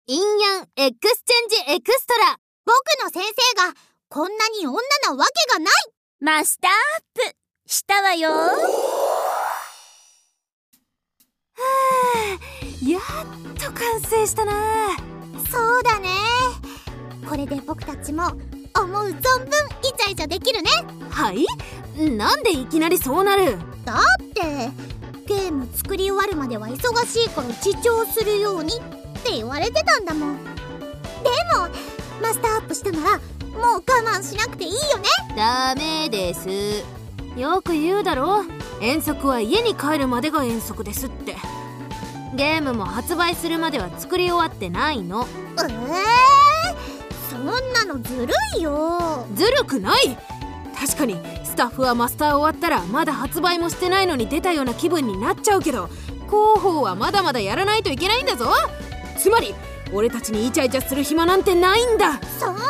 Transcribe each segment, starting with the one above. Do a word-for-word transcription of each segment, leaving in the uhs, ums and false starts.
陰陽エクスチェンジエクストラ。 僕の先生がこんなに女なわけがない。 マスターアップしたわよ。はぁ、やっと完成したな。 そうだね。これで僕たちも思う存分イチャイチャできるね。 はい？なんでいきなりそうなる？ だってゲーム作り終わるまでは忙しいから自重するようにって言われてたんだもん。でもマスターアップしたならもう我慢しなくていいよね。 ダメです。よく言うだろ、遠足は家に帰るまでが遠足ですって。ゲームも発売するまでは作り終わってないの。 えー、そんなのずるいよ。 ずるくない。確かにスタッフはマスター終わったらまだ発売もしてないのに出たような気分になっちゃうけど、広報はまだまだやらないといけないんだぞ。つまり俺たちにイチャイチャする暇なんてないんだ。 そんな。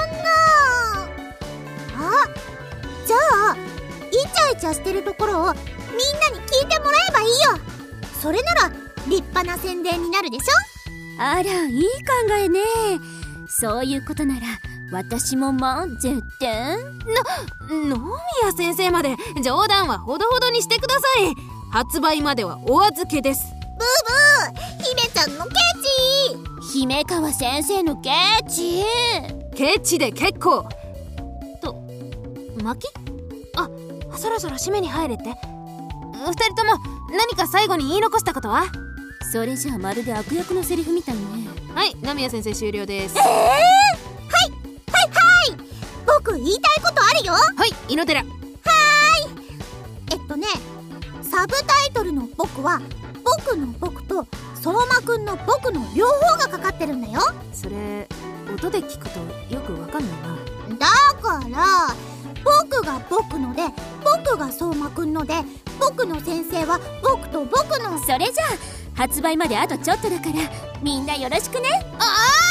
あ、じゃあイチャイチャしてるところをみんなに聞いてもらえばいいよ。それなら立派な宣伝になるでしょ。 あら、いい考えね。そういうことなら私も混ぜて。 な、野宮先生まで冗談はほどほどにしてください。発売まではお預けです。 ブーブー、姫ちゃんのケチ。 姫川先生のケチ。 ケチで結構。と、巻き？あ、そろそろ締めに入れって。二人とも何か最後に言い残したことは？ それじゃあまるで悪役のセリフみたいね。 はい、野宮先生終了です。 えー、はいはいはい。僕言いたいことあるよ。 はい、猪寺。はーい。えっとね、サブタイトルの僕は僕の僕と相馬くんの僕の両方がかかってるんだよ。 それ音で聞くとよくわかんないな。 だから僕が僕ので僕が相馬くんので僕の先生は僕と僕の。 それじゃあ発売まであとちょっとだからみんなよろしくね。 ああ